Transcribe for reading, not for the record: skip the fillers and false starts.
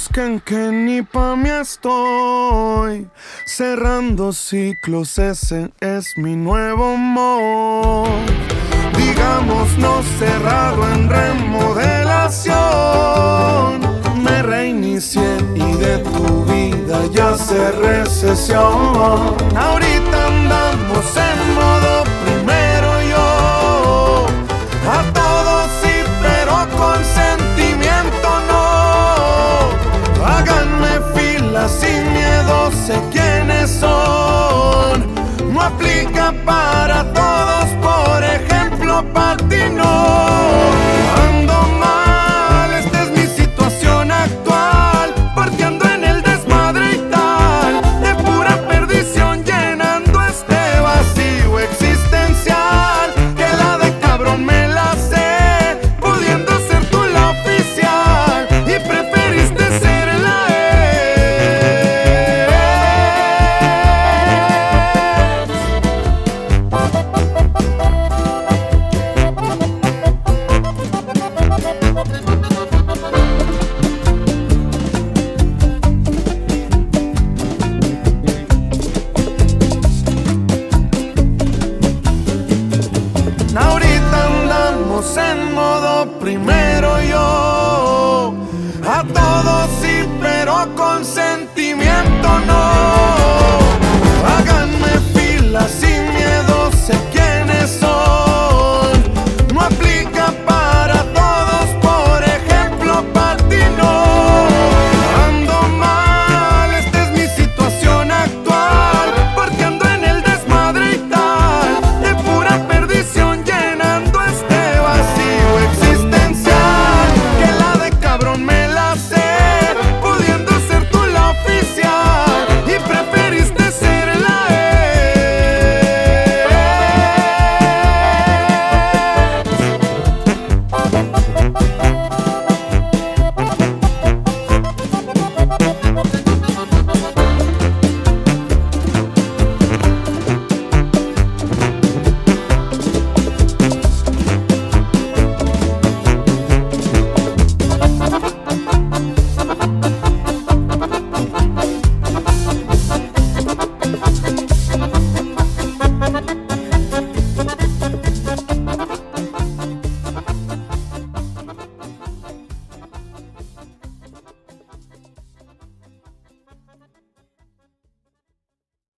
busquen que ni pa' mí estoy. Cerrando ciclos, ese es mi nuevo humor. Digamos no cerrado en remodelación. Me reinicié y de tu vida ya cerré sesión. Ahorita andamos en modo primero yo. A todos sí, pero con sentimiento no. Háganme fila sin miedo, sé quiénes son. No aplica para todos, por ejemplo, para ti no. Ando mal, esta es mi situación actual, porque ando en el desmadre y tal, de pura perdición llenando este vacío existencial. Que la de cabrón me la sé, pudiendo ser tú la oficial, y preferiste ser la Ahorita andamos en modo primero yo. A todos sí, pero con sentimiento no.